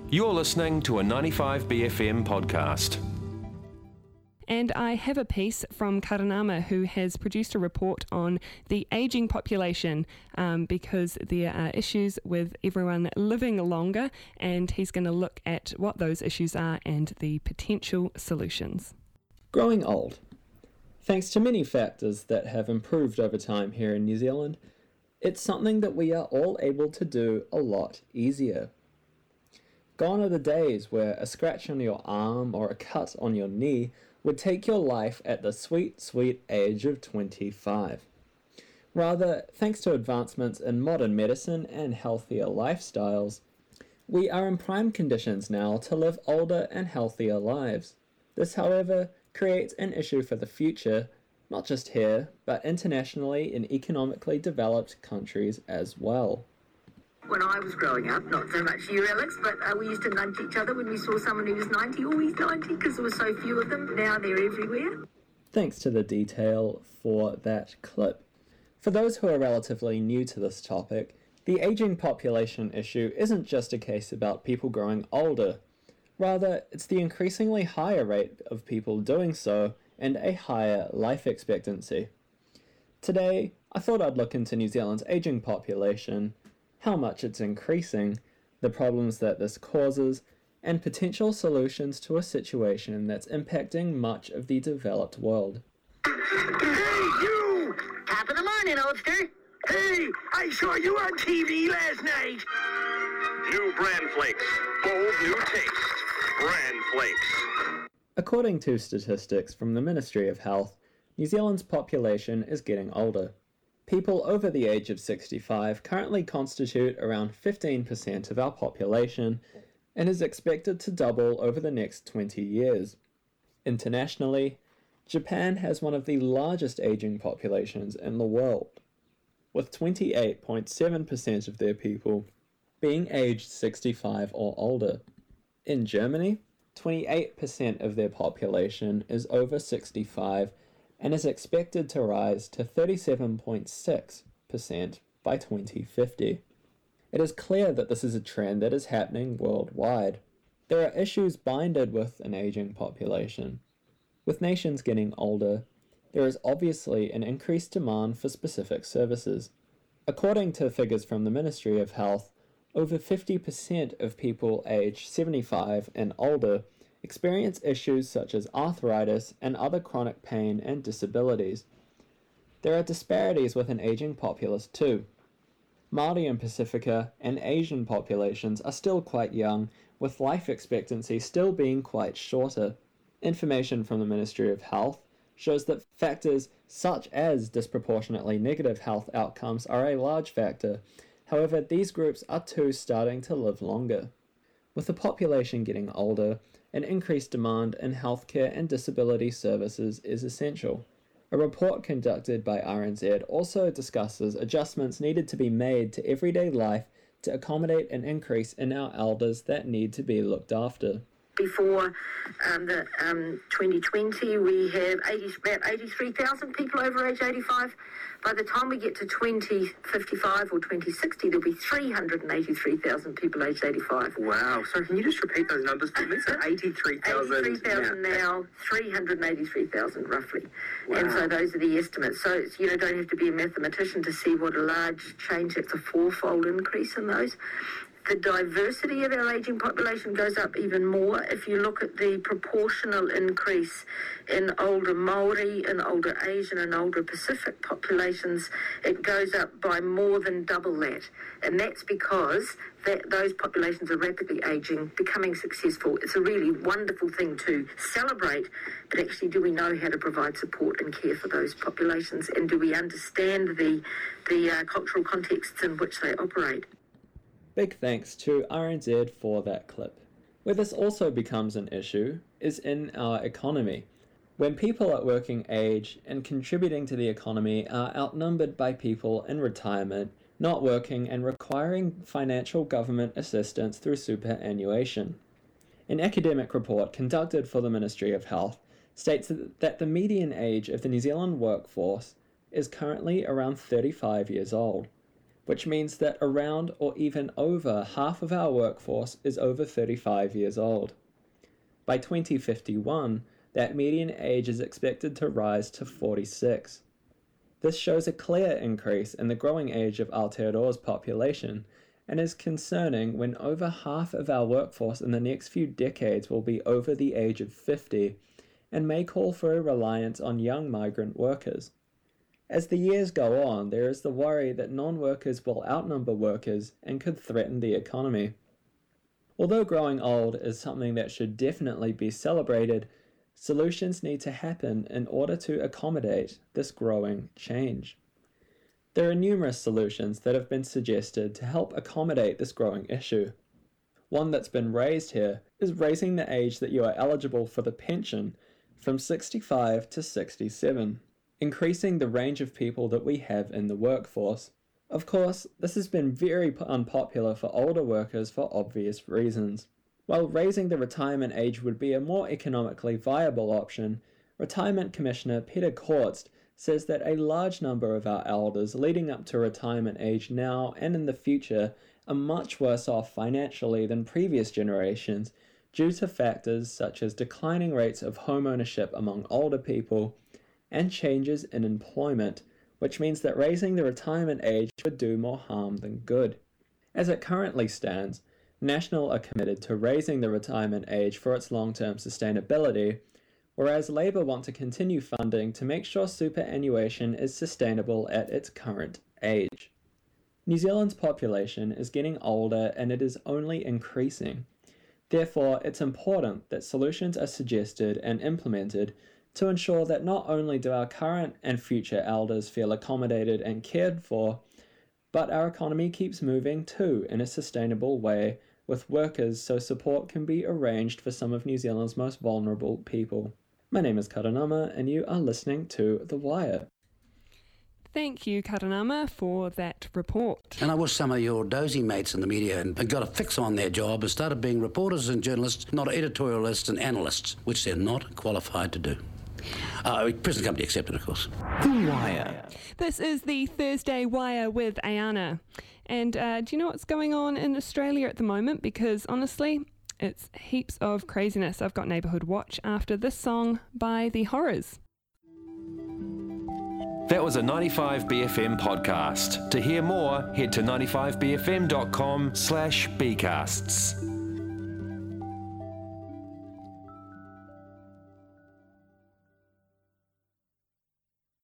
You're listening to a 95BFM podcast. And I have a piece from Karanama, who has produced a report on the ageing population because there are issues with everyone living longer, and he's going to look at what those issues are and the potential solutions. Growing old. Thanks to many factors that have improved over time here in New Zealand, it's something that we are all able to do a lot easier. Gone are the days where a scratch on your arm or a cut on your knee would take your life at the sweet, sweet age of 25. Rather, thanks to advancements in modern medicine and healthier lifestyles, we are in prime conditions now to live older and healthier lives. This, however, creates an issue for the future, not just here, but internationally in economically developed countries as well. When I was growing up, not so much you, Alex, but we used to nudge each other when we saw someone who was 90, oh, he's 90, because there were so few of them. Now they're everywhere. Thanks to the detail for that clip. For those who are relatively new to this topic, the ageing population issue isn't just a case about people growing older. Rather, it's the increasingly higher rate of people doing so and a higher life expectancy. Today, I thought I'd look into New Zealand's ageing population, how much it's increasing, the problems that this causes, and potential solutions to a situation that's impacting much of the developed world. Hey, you! Top of the morning, oldster. Hey, I saw you on TV last night. New Bran Flakes. Bold new taste. Bran Flakes. According to statistics from the Ministry of Health, New Zealand's population is getting older. People over the age of 65 currently constitute around 15% of our population and is expected to double over the next 20 years. Internationally, Japan has one of the largest aging populations in the world, with 28.7% of their people being aged 65 or older. In Germany, 28% of their population is over 65 and is expected to rise to 37.6% by 2050. It is clear that this is a trend that is happening worldwide. There are issues binded with an aging population. With nations getting older, there is obviously an increased demand for specific services. According to figures from the Ministry of Health, over 50% of people aged 75 and older experience issues such as arthritis and other chronic pain and disabilities. There are disparities with an aging populace too. Māori and Pacifica and Asian populations are still quite young, with life expectancy still being quite shorter. Information from the Ministry of Health shows that factors such as disproportionately negative health outcomes are a large factor. However, these groups are too starting to live longer. With the population getting older, an increased demand in healthcare and disability services is essential. A report conducted by RNZ also discusses adjustments needed to be made to everyday life to accommodate an increase in our elders that need to be looked after. Before the 2020, we have about 83,000 people over age 85. By the time we get to 2055 or 2060, there'll be 383,000 people aged 85. Wow. So can you just repeat those numbers for me? So 83,000 now, 383,000 roughly. Wow. And so those are the estimates. So you don't have to be a mathematician to see what a large change. It's a fourfold increase in those. The diversity of our ageing population goes up even more. If you look at the proportional increase in older Māori and older Asian and older Pacific populations, it goes up by more than double that. And that's because those populations are rapidly aging, becoming successful. It's a really wonderful thing to celebrate, but actually do we know how to provide support and care for those populations, and do we understand the cultural contexts in which they operate? Big thanks to RNZ for that clip. Where this also becomes an issue is in our economy. When people at working age and contributing to the economy are outnumbered by people in retirement, not working and requiring financial government assistance through superannuation. An academic report conducted for the Ministry of Health states that the median age of the New Zealand workforce is currently around 35 years old. which means that around or even over half of our workforce is over 35 years old. By 2051, that median age is expected to rise to 46. This shows a clear increase in the growing age of Aotearoa's population, and is concerning when over half of our workforce in the next few decades will be over the age of 50, and may call for a reliance on young migrant workers. As the years go on, there is the worry that non-workers will outnumber workers and could threaten the economy. Although growing old is something that should definitely be celebrated, solutions need to happen in order to accommodate this growing change. There are numerous solutions that have been suggested to help accommodate this growing issue. One that's been raised here is raising the age that you are eligible for the pension from 65 to 67, increasing the range of people that we have in the workforce. Of course, this has been very unpopular for older workers for obvious reasons. While raising the retirement age would be a more economically viable option, Retirement Commissioner Peter Kortst says that a large number of our elders leading up to retirement age now and in the future are much worse off financially than previous generations due to factors such as declining rates of home ownership among older people and changes in employment, which means that raising the retirement age would do more harm than good. As it currently stands, National are committed to raising the retirement age for its long-term sustainability, whereas Labour want to continue funding to make sure superannuation is sustainable at its current age. New Zealand's population is getting older and it is only increasing. Therefore, it's important that solutions are suggested and implemented to ensure that not only do our current and future elders feel accommodated and cared for, but our economy keeps moving too in a sustainable way with workers so support can be arranged for some of New Zealand's most vulnerable people. My name is Karanama and you are listening to The Wire. Thank you, Karanama, for that report. And I wish some of your dozy mates in the media had got a fix on their job and started being reporters and journalists, not editorialists and analysts, which they're not qualified to do. Present company accepted, of course. The Wire. This is the Thursday Wire with Ayana. And do you know what's going on in Australia at the moment? Because honestly, it's heaps of craziness. I've got Neighbourhood Watch after this song by The Horrors. That was a 95BFM podcast. To hear more, head to 95bfm.com/bcasts.